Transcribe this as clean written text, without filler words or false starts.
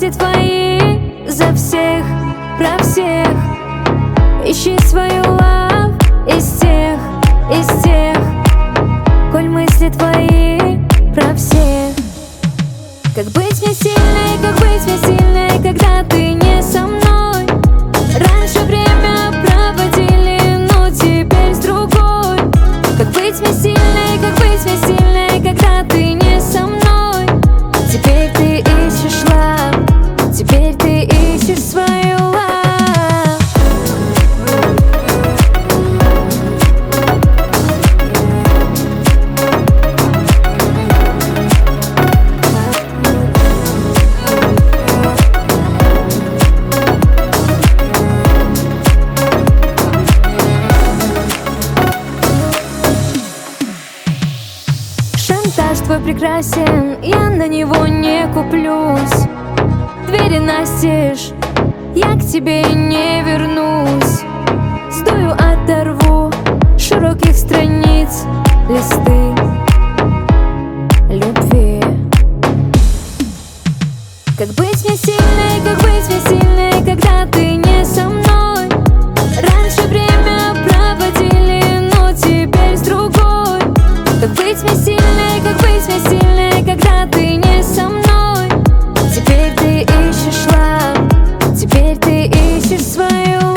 мысли твои за всех, про всех. Ищи свою лав из тех, коль мысли твои про всех. Как быть мне сильной, как быть мне сильной, когда ты не со мной? Раньше время проводили, но теперь с другой. Как быть мне сильной, как быть мне сильной, когда ты не со мной? Теперь ты ищешь лав, теперь ты ищешь свою лав. Шантаж твой прекрасен, я на него не куплюсь. Двери настежь, я к тебе не вернусь. Стою, оторву широких страниц листы любви. Как быть мне сильной, как быть мне сильной, когда ты не со мной? Раньше время проводили, но теперь с другой. Как быть мне сильной, как быть мне сильной, когда ты не со мной? Теперь ты ищешь лав, теперь ты ищешь свою